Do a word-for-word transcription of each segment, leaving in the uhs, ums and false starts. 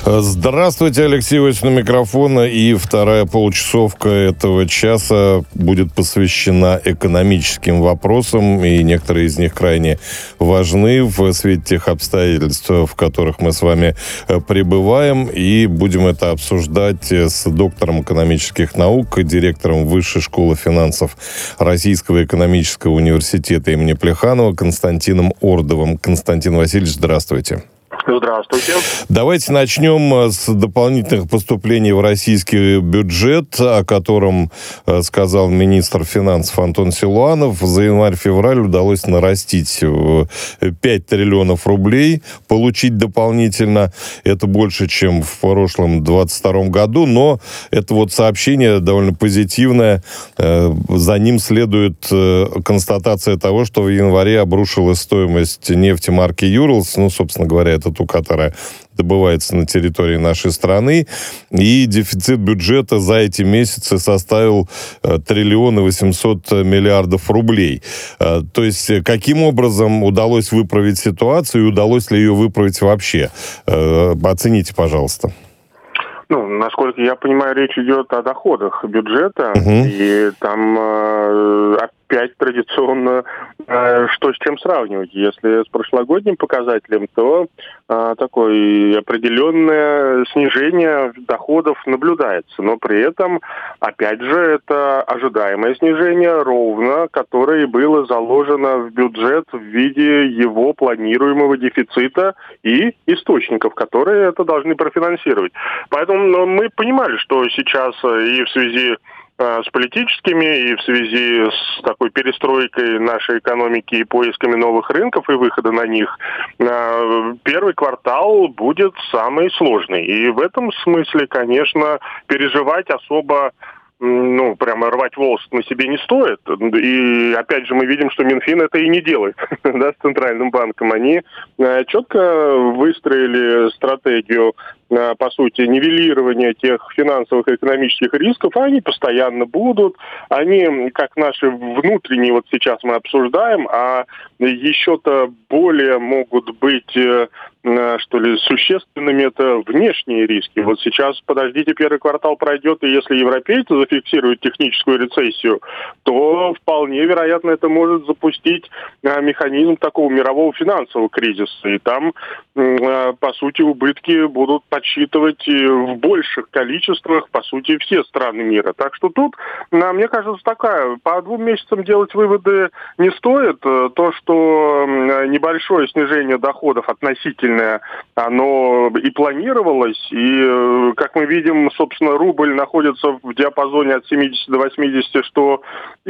Здравствуйте, Алексей Иванович, на микрофона. И вторая получасовка этого часа будет посвящена экономическим вопросам. И некоторые из них крайне важны в свете тех обстоятельств, в которых мы с вами пребываем. И будем это обсуждать с доктором экономических наук, директором Высшей школы финансов Российского экономического университета имени Плеханова Константином Ордовым. Константин Васильевич, здравствуйте. Здравствуйте. Давайте начнем с дополнительных поступлений в российский бюджет, о котором сказал министр финансов Антон Силуанов. За январь-февраль удалось нарастить пять триллионов рублей, получить дополнительно. Это больше, чем в прошлом двадцать втором году, но это вот сообщение довольно позитивное. За ним следует констатация того, что в январе обрушилась стоимость нефти марки Urals, ну, собственно говоря, это ту, которая добывается на территории нашей страны, и дефицит бюджета за эти месяцы составил триллион восемьсот миллиардов рублей. То есть, каким образом удалось выправить ситуацию, и удалось ли ее выправить вообще? Оцените, пожалуйста. Ну, насколько я понимаю, речь идет о доходах бюджета, uh-huh. и там э, опять традиционно э, что с чем сравнивать. Если с прошлогодним показателем, то э, такое определенное снижение доходов наблюдается, но при этом, опять же, это ожидаемое снижение, ровно, которое было заложено в бюджет в виде его планируемого дефицита и источников, которые это должны профинансировать. Поэтому но мы понимали, что сейчас и в связи э, с политическими, и в связи с такой перестройкой нашей экономики и поисками новых рынков и выхода на них, э, первый квартал будет самый сложный. И в этом смысле, конечно, переживать особо, ну, прямо рвать волосы на себе не стоит. И, опять же, мы видим, что Минфин это и не делает, да, с Центральным банком. Они э, четко выстроили стратегию, э, по сути, нивелирования тех финансовых и экономических рисков, а они постоянно будут. Они, как наши внутренние, вот сейчас мы обсуждаем, а еще-то более могут быть... Э, что ли, существенными это внешние риски. Вот сейчас, подождите, первый квартал пройдет, и если европейцы зафиксируют техническую рецессию, то вполне вероятно это может запустить а, механизм такого мирового финансового кризиса. И там, а, по сути, убытки будут подсчитывать в больших количествах, по сути, все страны мира. Так что тут, а, мне кажется, такая, по двум месяцам делать выводы не стоит. То, что небольшое снижение доходов относительно оно и планировалось, и, как мы видим, собственно, рубль находится в диапазоне от семидесяти до восьмидесяти, что и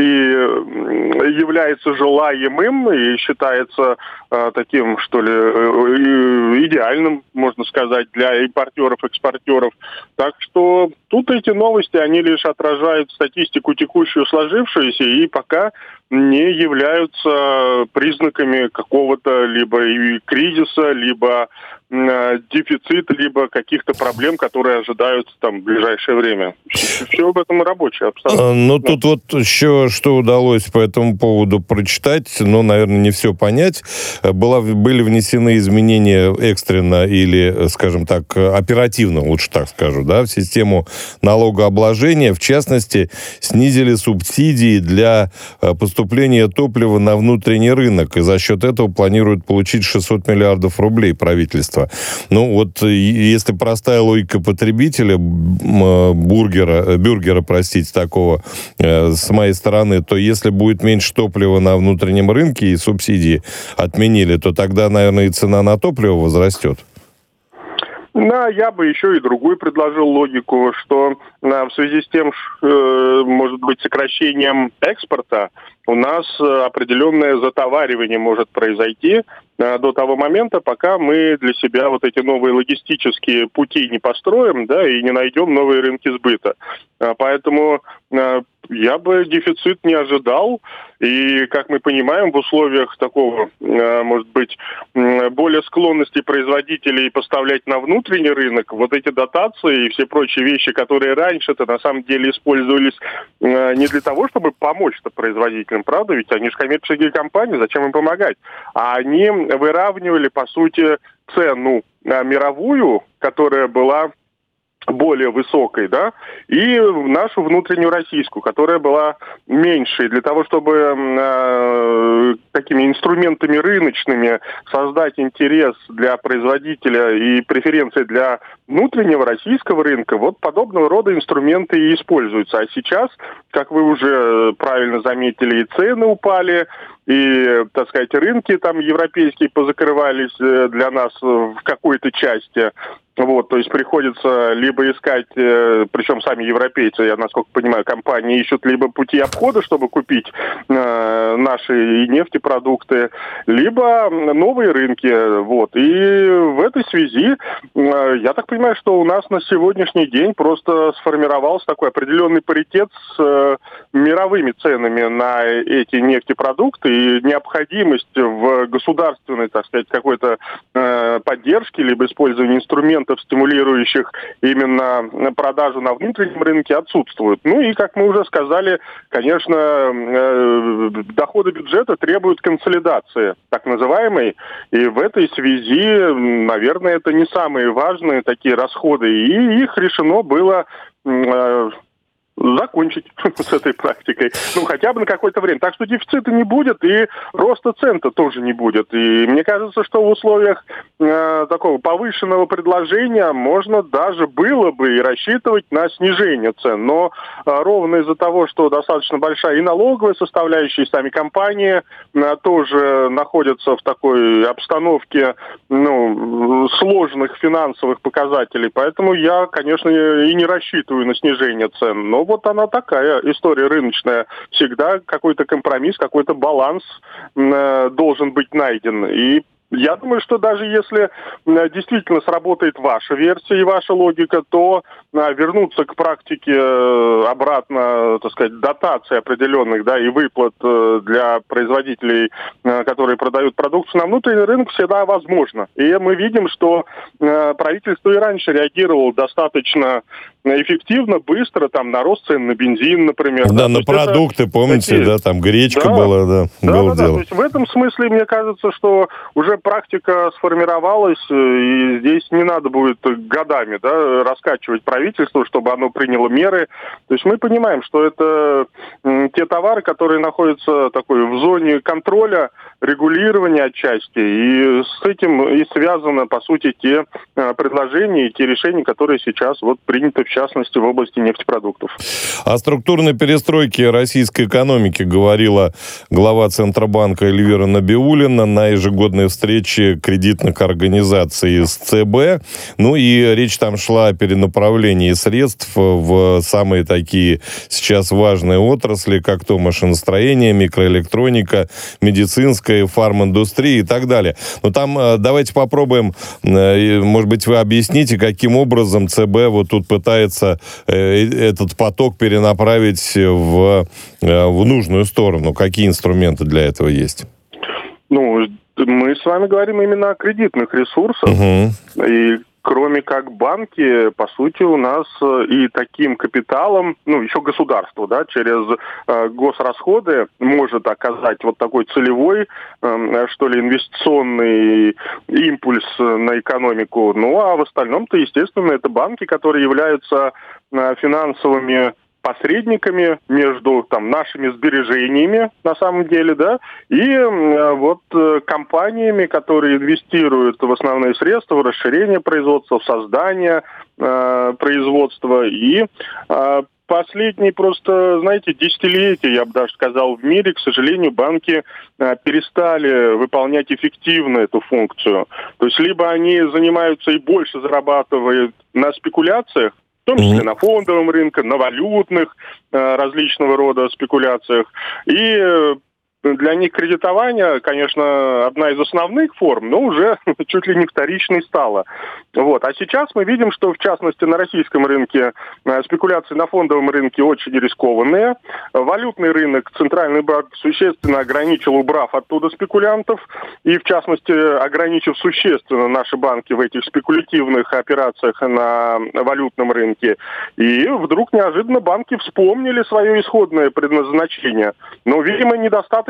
является желаемым, и считается а, таким, что ли, идеальным, можно сказать, для импортеров, экспортеров. Так что тут эти новости, они лишь отражают статистику текущую, сложившуюся, и пока не являются признаками какого-то либо кризиса, либо э, дефицита, либо каких-то проблем, которые ожидаются там в ближайшее время. Все об этом рабочее обстановка. Ну, да. Тут вот еще что удалось по этому поводу прочитать, но, наверное, не все понять. Была, были внесены изменения экстренно или, скажем так, оперативно, лучше так скажу, да, в систему налогообложения. В частности, снизили субсидии для поступления топлива на внутренний рынок, и за счет этого планируют получить шестьсот миллиардов рублей правительство. Ну, вот если простая логика потребителя, бургера, бюргера, простите, такого, э, с моей стороны, то если будет меньше топлива на внутреннем рынке и субсидии отменили, то тогда, наверное, и цена на топливо возрастет. Да, я бы еще и другую предложил логику, что в связи с тем, что, может быть, сокращением экспорта, у нас определенное затоваривание может произойти до того момента, пока мы для себя вот эти новые логистические пути не построим, да, и не найдем новые рынки сбыта. Поэтому я бы дефицит не ожидал. И, как мы понимаем, в условиях такого, может быть, более склонности производителей поставлять на внутренний рынок, вот эти дотации и все прочие вещи, которые раньше-то на самом деле использовались не для того, чтобы помочь-то производителям, правда? Ведь они же коммерческие компании, зачем им помогать? А они выравнивали, по сути, цену мировую, которая была более высокой, да, и нашу внутреннюю российскую, которая была меньшей, для того, чтобы э, такими инструментами рыночными создать интерес для производителя и преференции для внутреннего российского рынка, вот подобного рода инструменты и используются. А сейчас, как вы уже правильно заметили, и цены упали, и, так сказать, рынки там европейские позакрывались для нас в какой-то части. Вот, то есть приходится либо искать, э, причем сами европейцы, я насколько понимаю, компании ищут либо пути обхода, чтобы купить э, наши и нефтепродукты, либо новые рынки. Вот. И в этой связи, э, я так понимаю, что у нас на сегодняшний день просто сформировался такой определенный паритет с э, мировыми ценами на эти нефтепродукты, и необходимость в государственной, так сказать, какой-то э, поддержке, либо использовании инструментов, стимулирующих именно продажу на внутреннем рынке, отсутствуют. Ну и, как мы уже сказали, конечно, э, доходы бюджета требуют консолидации, так называемой, и в этой связи, наверное, это не самые важные такие расходы, и их решено было э, закончить с этой практикой. Ну, хотя бы на какое-то время. Так что дефицита не будет, и роста цен-то тоже не будет. И мне кажется, что в условиях э, такого повышенного предложения можно даже было бы и рассчитывать на снижение цен. Но э, ровно из-за того, что достаточно большая и налоговая составляющая, и сами компании э, тоже находятся в такой обстановке, ну, сложных финансовых показателей. Поэтому я, конечно, и не рассчитываю на снижение цен. Но вот она такая история рыночная. Всегда какой-то компромисс, какой-то баланс э, должен быть найден. И я думаю, что даже если э, действительно сработает ваша версия и ваша логика, то э, вернуться к практике э, обратно, так сказать, дотаций определенных, да, и выплат э, для производителей, э, которые продают продукцию на внутренний рынок, всегда возможно. И мы видим, что э, правительство и раньше реагировало достаточно эффективно, быстро, там, на рост цен на бензин, например. Да, да, на продукты, помните, такие... да, там гречка да, была, да, да, было да, дело. Да, то есть в этом смысле, мне кажется, что уже практика сформировалась, и здесь не надо будет годами, да, раскачивать правительство, чтобы оно приняло меры. То есть мы понимаем, что это те товары, которые находятся такой в зоне контроля, регулирования отчасти, и с этим и связано, по сути, те предложения и те решения, которые сейчас вот приняты, в частности, в области нефтепродуктов. О структурной перестройке российской экономики говорила глава Центробанка Эльвира Набиуллина на ежегодной встрече кредитных организаций с ЦБ. Ну и речь там шла о перенаправлении средств в самые такие сейчас важные отрасли, как то машиностроение, микроэлектроника, медицинская, фарминдустрия и так далее. Но там давайте попробуем, может быть, вы объясните, каким образом ЦБ вот тут пытается этот поток перенаправить в, в нужную сторону. Какие инструменты для этого есть? Ну, мы с вами говорим именно о кредитных ресурсах. Угу. И кроме как банки, по сути, у нас и таким капиталом, ну, еще государство, да, через э, госрасходы может оказать вот такой целевой, э, что ли, инвестиционный импульс на экономику. Ну, а в остальном-то, естественно, это банки, которые являются э, финансовыми посредниками между там нашими сбережениями, на самом деле, да, и э, вот э, компаниями, которые инвестируют в основные средства, в расширение производства, в создание э, производства. И э, последние просто, знаете, десятилетия, я бы даже сказал, в мире, к сожалению, банки э, перестали выполнять эффективно эту функцию. То есть либо они занимаются и больше зарабатывают на спекуляциях, в том числе на фондовом рынке, на валютных э, различного рода спекуляциях. И э, для них кредитование, конечно, одна из основных форм, но уже чуть ли не вторичной стала. Вот. А сейчас мы видим, что, в частности, на российском рынке э, спекуляции на фондовом рынке очень рискованные. Валютный рынок Центральный банк существенно ограничил, убрав оттуда спекулянтов. И, в частности, ограничив существенно наши банки в этих спекулятивных операциях на валютном рынке. И вдруг неожиданно банки вспомнили свое исходное предназначение. Но, видимо, недостаточно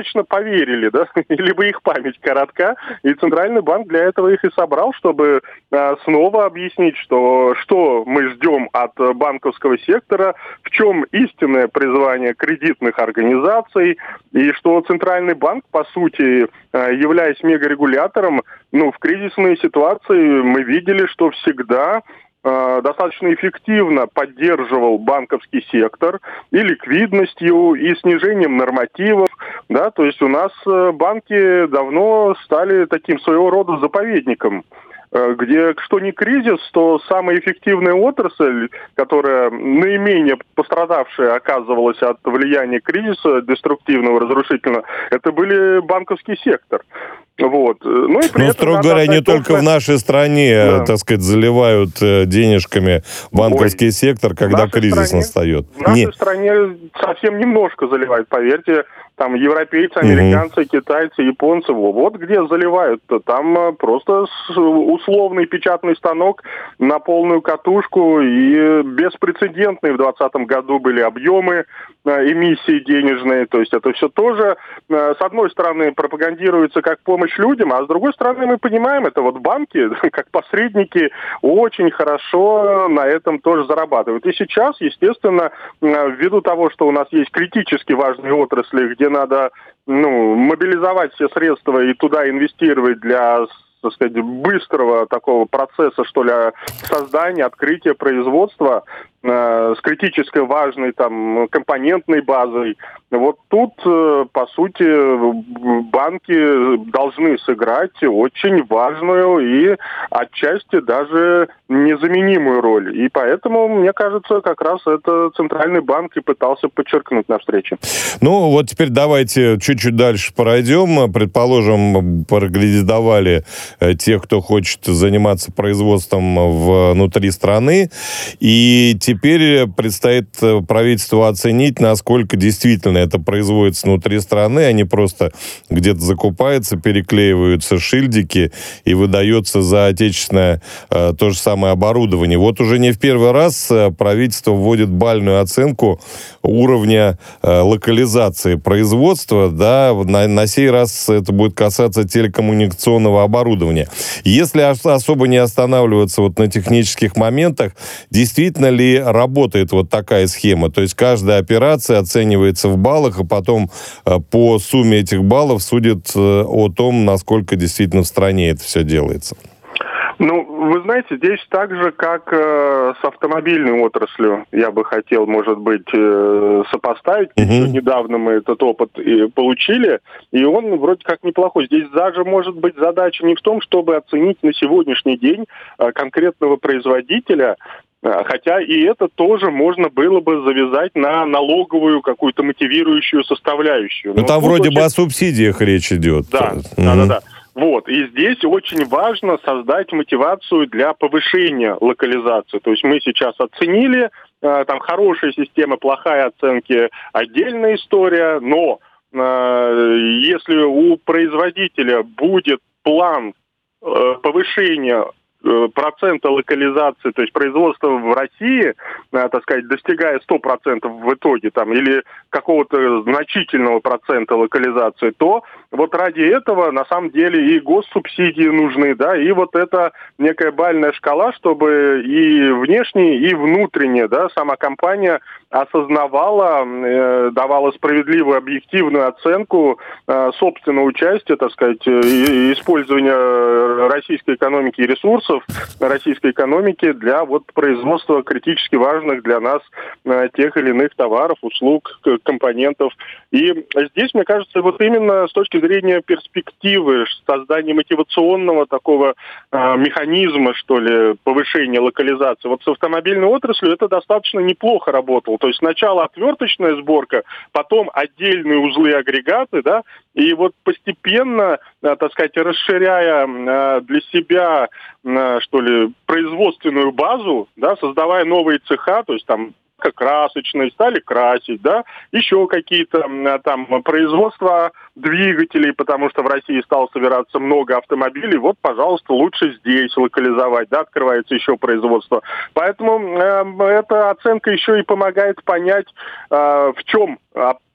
достаточно поверили, да, либо их память коротка, и Центральный банк для этого их и собрал, чтобы э, снова объяснить, что, что мы ждем от банковского сектора, в чем истинное призвание кредитных организаций, и что Центральный банк, по сути, э, являясь мегарегулятором, ну, в кризисной ситуации мы видели, что всегда достаточно эффективно поддерживал банковский сектор и ликвидностью, и снижением нормативов, да, то есть у нас банки давно стали таким своего рода заповедником, где что ни кризис, то самая эффективная отрасль, которая наименее пострадавшая оказывалась от влияния кризиса деструктивного, разрушительного, это были банковский сектор. Вот. Ну, и при Но, строго говоря, не только точно... в нашей стране, да. так сказать, заливают денежками банковский Ой. сектор, когда кризис стране, настает. В нашей не... стране совсем немножко заливают, поверьте. Там европейцы, американцы, угу. китайцы, японцы, вот где заливают-то. Там просто условный печатный станок на полную катушку, и беспрецедентные в двадцатом году были объемы эмиссии денежные. То есть это все тоже, с одной стороны, пропагандируется как помощь людям, а с другой стороны, мы понимаем, это вот банки, как посредники, очень хорошо на этом тоже зарабатывают. И сейчас, естественно, ввиду того, что у нас есть критически важные отрасли, где надо, ну, мобилизовать все средства и туда инвестировать для, так сказать, быстрого такого процесса, что ли, создания, открытия производства э, с критически важной там компонентной базой. Вот тут, э, по сути, банки должны сыграть очень важную и отчасти даже незаменимую роль. И поэтому, мне кажется, как раз это Центральный банк и пытался подчеркнуть на встрече. Ну, вот теперь давайте чуть-чуть дальше пройдем. Предположим, прокредитовали тех, кто хочет заниматься производством внутри страны. И теперь предстоит правительству оценить, насколько действительно это производится внутри страны, а не просто где-то закупается, переклеиваются шильдики и выдается за отечественное э, то же самое оборудование. Вот уже не в первый раз правительство вводит бальную оценку уровня э, локализации производства. Да, на, на сей раз это будет касаться телекоммуникационного оборудования. Если особо не останавливаться вот на технических моментах, действительно ли работает вот такая схема? То есть каждая операция оценивается в баллах, и потом э, по сумме этих баллов судят э, о том, насколько действительно в стране это все делается. Ну, вы знаете, здесь так же, как э, с автомобильной отраслью, я бы хотел, может быть, э, сопоставить. Mm-hmm. Еще недавно мы этот опыт и получили, и он вроде как неплохой. Здесь даже, может быть, задача не в том, чтобы оценить на сегодняшний день э, конкретного производителя, хотя и это тоже можно было бы завязать на налоговую какую-то мотивирующую составляющую. Ну, Но там вроде очень... бы о субсидиях речь идет. Да, mm-hmm. да, да, да. Вот, и здесь очень важно создать мотивацию для повышения локализации. То есть мы сейчас оценили, э, там хорошая система, плохая оценки, отдельная история, но э, если у производителя будет план э, повышения процента локализации, то есть производства в России, так сказать, достигая сто процентов в итоге, там, или какого-то значительного процента локализации, то вот ради этого, на самом деле, и госсубсидии нужны, да, и вот эта некая бальная шкала, чтобы и внешне, и внутренне, да, сама компания осознавала, э, давала справедливую, объективную оценку э, собственного участия, так сказать, и, использования российской экономики и ресурсов российской экономики для вот производства критически важных для нас э, тех или иных товаров, услуг, компонентов. И здесь, мне кажется, вот именно с точки зрения перспективы создания мотивационного такого э, механизма, что ли, повышения локализации, вот с автомобильной отраслью это достаточно неплохо работало. То есть сначала отверточная сборка, потом отдельные узлы, агрегаты, да, и вот постепенно, э, так сказать, расширяя э, для себя э, что ли, производственную базу, да, создавая новые цеха, то есть там красочные, стали красить, да, еще какие-то там производства двигателей, потому что в России стало собираться много автомобилей, вот, пожалуйста, лучше здесь локализовать, да, открывается еще производство. Поэтому э, эта оценка еще и помогает понять, э, в чем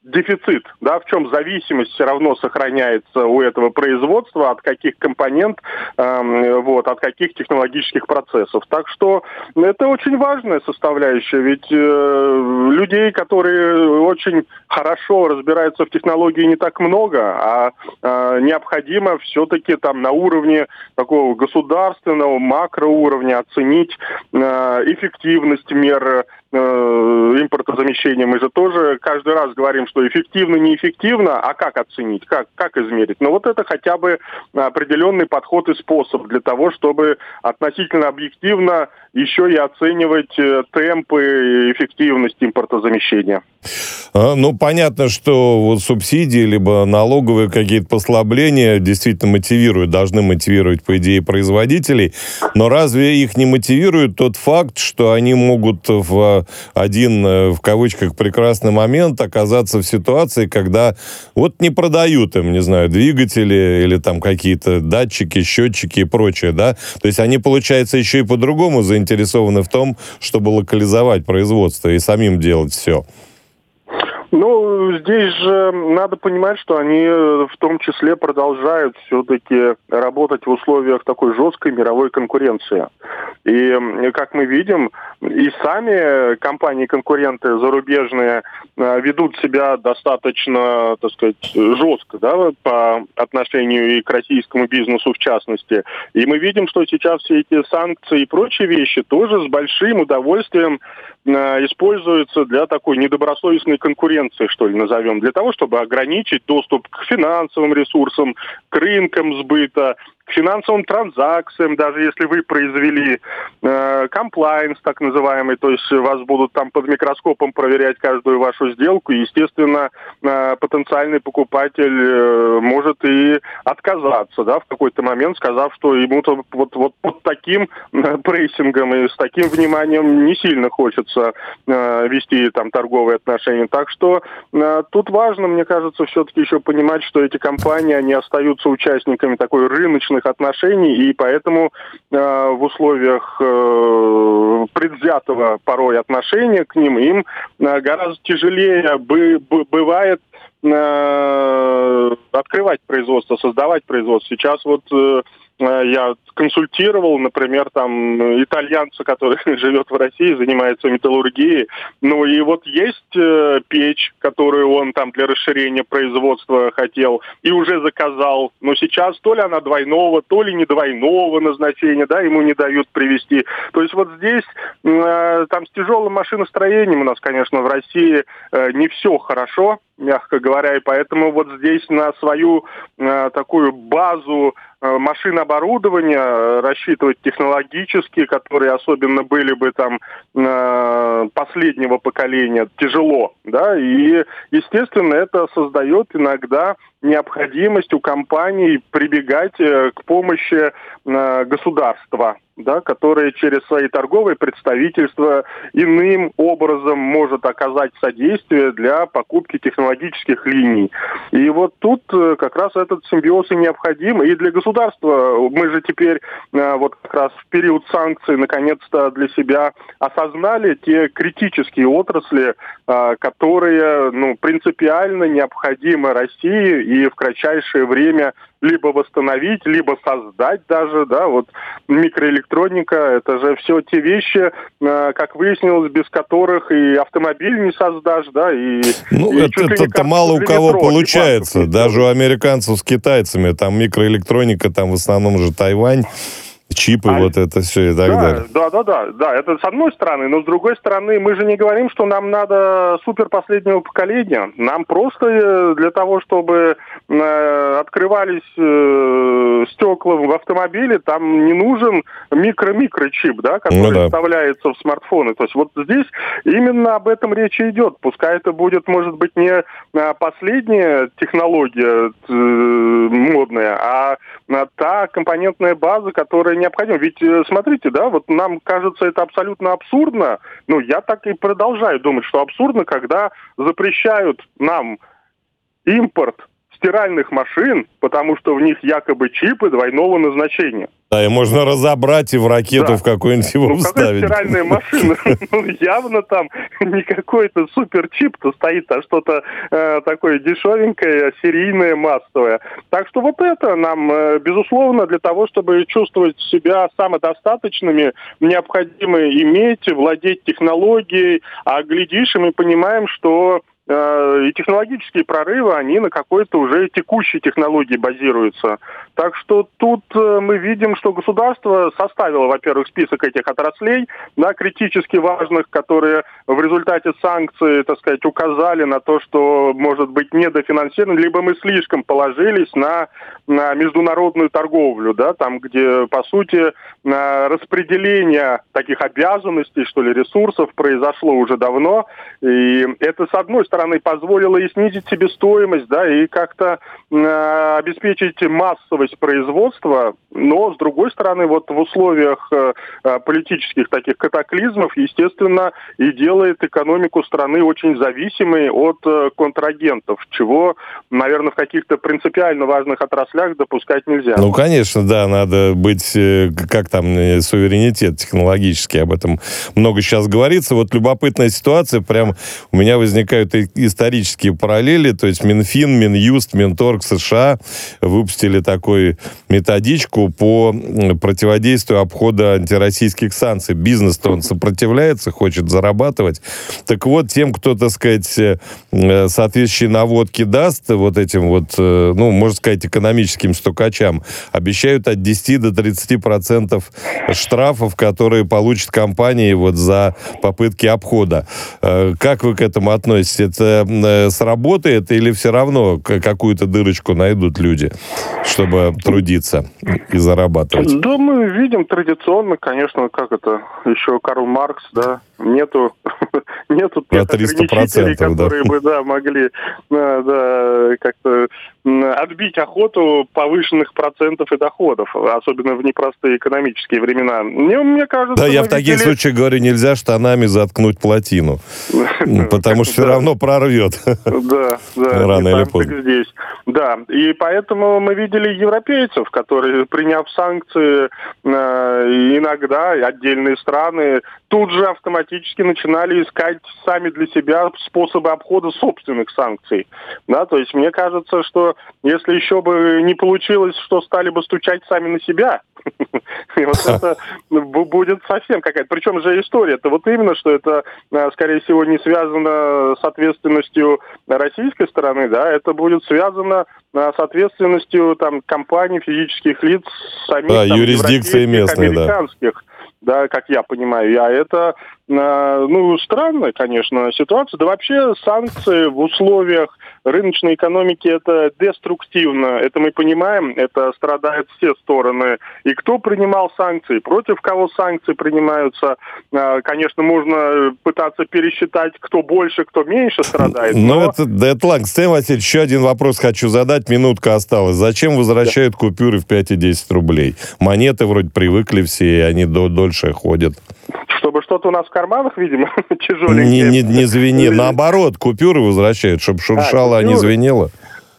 дефицит, да, в чем зависимость все равно сохраняется у этого производства, от каких компонент, э, вот, от каких технологических процессов. Так что это очень важная составляющая, ведь э, людей, которые очень хорошо разбираются в технологии, не так много, а э, необходимо все-таки там на уровне такого государственного, макроуровня оценить э, эффективность мер импортозамещения. Мы же тоже каждый раз говорим, что эффективно, неэффективно, а как оценить, как, как измерить? Но вот это хотя бы определенный подход и способ для того, чтобы относительно объективно еще и оценивать темпы и эффективность импортозамещения. Ну, понятно, что вот субсидии, либо налоговые какие-то послабления действительно мотивируют, должны мотивировать, по идее, производителей. Но разве их не мотивирует тот факт, что они могут в один, в кавычках, прекрасный момент оказаться в ситуации, когда вот не продают им, не знаю, двигатели или там какие-то датчики, счетчики и прочее, да? То есть они, получается, еще и по-другому заинтересованы в том, чтобы локализовать производство и самим делать все. Ну, здесь же надо понимать, что они в том числе продолжают все-таки работать в условиях такой жесткой мировой конкуренции. И, как мы видим, и сами компании-конкуренты зарубежные ведут себя достаточно, так сказать, жестко, да, по отношению и к российскому бизнесу в частности. И мы видим, что сейчас все эти санкции и прочие вещи тоже с большим удовольствием используются для такой недобросовестной конкуренции, что ли, назовем, для того, чтобы ограничить доступ к финансовым ресурсам, к рынкам сбыта, к финансовым транзакциям, даже если вы произвели комплайнс, э, так называемый, то есть вас будут там под микроскопом проверять каждую вашу сделку, и, естественно, э, потенциальный покупатель э, может и отказаться, да, в какой-то момент, сказав, что ему-то вот, вот под таким э, прессингом и с таким вниманием не сильно хочется э, вести там торговые отношения. Так что э, тут важно, мне кажется, все-таки еще понимать, что эти компании, они остаются участниками такой рыночной отношений, и поэтому э, в условиях э, предвзятого порой отношения к ним им э, гораздо тяжелее бы, бы, бывает э, открывать производство, создавать производство. Сейчас вот э, я консультировал, например, там итальянца, который живет в России, занимается металлургией. Ну и вот есть э, печь, которую он там для расширения производства хотел и уже заказал. Но сейчас то ли она двойного, то ли не двойного назначения, да, ему не дают привезти. То есть вот здесь э, там с тяжелым машиностроением у нас, конечно, в России э, не все хорошо, мягко говоря, и поэтому вот здесь на свою э, такую базу машин оборудования рассчитывать технологически, которые особенно были бы там э, последнего поколения, тяжело, да, и, естественно, это создает иногда необходимость у компаний прибегать к помощи э, государства, да, которое через свои торговые представительства иным образом может оказать содействие для покупки технологических линий. И вот тут как раз этот симбиоз и необходим. И для государства мы же теперь вот как раз в период санкций наконец-то для себя осознали те критические отрасли, которые, ну, принципиально необходимы России и в кратчайшее время либо восстановить, либо создать даже, да, вот микроэлектроника, это же все те вещи, э, как выяснилось, без которых и автомобиль не создашь, да, и... Ну, и это, это, это мало у кого метро, получается, даже у американцев с китайцами, там микроэлектроника, там в основном же Тайвань, чипы, а, вот это все и так да, далее. Да, да, да, да, это с одной стороны, но с другой стороны, мы же не говорим, что нам надо супер последнего поколения. Нам просто для того, чтобы э, открывались э, стекла в автомобиле, там не нужен микро-микрочип, да, который ну, да. вставляется в смартфоны. То есть вот здесь именно об этом речь идет. Пускай это будет, может быть, не последняя технология э, модная, а та компонентная база, которая необходимо. Ведь, смотрите, да, вот нам кажется это абсолютно абсурдно, но я так и продолжаю думать, что абсурдно, когда запрещают нам импорт стиральных машин, потому что в них якобы чипы двойного назначения. Да, и можно разобрать и в ракету, да, в какую-нибудь его ну, вставить. Ну, какая стиральная машина? Ну, явно там не какой-то суперчип-то стоит, а что-то э, такое дешевенькое, серийное, массовое. Так что вот это нам, э, безусловно, для того, чтобы чувствовать себя самодостаточными, необходимо иметь, владеть технологией, а глядишь, и мы понимаем, что и технологические прорывы, они на какой-то уже текущей технологии базируются. Так что тут мы видим, что государство составило, во-первых, список этих отраслей, да, критически важных, которые в результате санкций, так сказать, указали на то, что может быть недофинансировано, либо мы слишком положились на, на международную торговлю, да, там, где, по сути, распределение таких обязанностей, что ли, ресурсов произошло уже давно, и это, с одной стороны, позволило и снизить себестоимость, да, и как-то э, обеспечить массовость производства, но, с другой стороны, вот в условиях э, политических таких катаклизмов, естественно, и делает экономику страны очень зависимой от э, контрагентов, чего, наверное, в каких-то принципиально важных отраслях допускать нельзя. Ну, конечно, да, надо быть, э, как там, э, суверенитет технологический, об этом много сейчас говорится. Вот любопытная ситуация, прям у меня возникают и исторические параллели, то есть Минфин, Минюст, Минторг США выпустили такую методичку по противодействию обхода антироссийских санкций. Бизнес-то он сопротивляется, хочет зарабатывать. Так вот, тем, кто, так сказать, соответствующие наводки даст вот этим вот, ну, можно сказать, экономическим стукачам, обещают от десяти до тридцати процентов штрафов, которые получат компании вот за попытки обхода. Как вы к этому относитесь? Это сработает или все равно какую-то дырочку найдут люди, чтобы трудиться и зарабатывать? Да, мы видим традиционно, конечно, как это, еще Карл Маркс, да, нету, нету тех ограничителей, которые да. бы, да, могли, да, да, как-то отбить охоту повышенных процентов и доходов, особенно в непростые экономические времена. Мне, мне кажется... Да, я в таких видели... случаях говорю, нельзя штанами заткнуть плотину, потому что все равно прорвет. Да, да. Рано или поздно. Здесь. Да, и поэтому мы видели европейцев, которые, приняв санкции, иногда отдельные страны тут же автоматически начинали искать сами для себя способы обхода собственных санкций. Да, то есть мне кажется, что если еще бы не получилось, что стали бы стучать сами на себя, и вот это будет совсем какая-то... Причем же история-то вот именно, что это, скорее всего, не связано с ответственностью российской стороны, да, это будет связано с ответственностью там компаний, физических лиц, самих да, там, юрисдикции местные, американских. Да. да, как я понимаю. А это, ну, странная, конечно, ситуация. Да вообще санкции в условиях рыночной экономики это деструктивно. Это мы понимаем, это страдают все стороны. И кто принимал санкции, против кого санкции принимаются. Конечно, можно пытаться пересчитать, кто больше, кто меньше страдает. Но, но... это, да, это ладно. Стэн Васильевич, еще один вопрос хочу задать. Минутка осталась. Зачем возвращают да. купюры в пять и десять рублей? Монеты вроде привыкли все, и они до, дольше ходят. Чтобы что-то у нас в карманах, видимо, тяжеленькое. Не, не, не звенело. Наоборот, купюры возвращают, чтобы шуршало, а, а не звенело.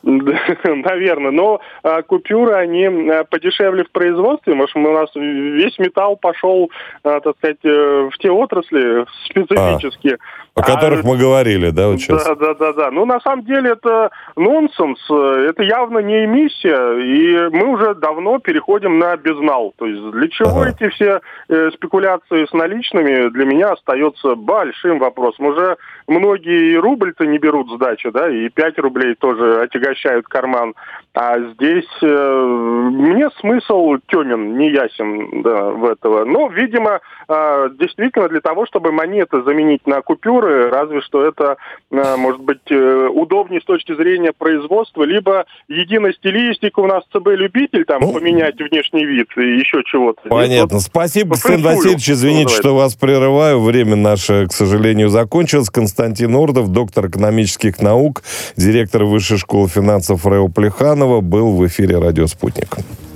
Наверное, но а, купюры, они а, подешевле в производстве, может, у нас весь металл пошел, а, так сказать, в те отрасли специфические. А, о которых а, мы говорили, да, вот сейчас? Да, да, да, да. Ну, на самом деле, это нонсенс, это явно не эмиссия, и мы уже давно переходим на безнал. То есть для чего ага. эти все э, спекуляции с наличными, для меня остается большим вопросом. Уже многие и рубль-то не берут сдачи, да, и пять рублей тоже отягощают карман. А здесь э, мне смысл темен, не ясен, да, в этого. Но, видимо, э, действительно для того, чтобы монеты заменить на купюры, разве что это, э, может быть, э, удобнее с точки зрения производства, либо единая стилистика у нас ЦБ любитель, там, ну, поменять внешний вид и еще чего-то. Понятно. Вот, спасибо, Стэн Васильевич. Извините, что вас прерываю. Время наше, к сожалению, закончилось. Константин Ордов, доктор экономических наук, директор Высшей школы финансов РЭО Плеханова, был в эфире «Радио Спутник».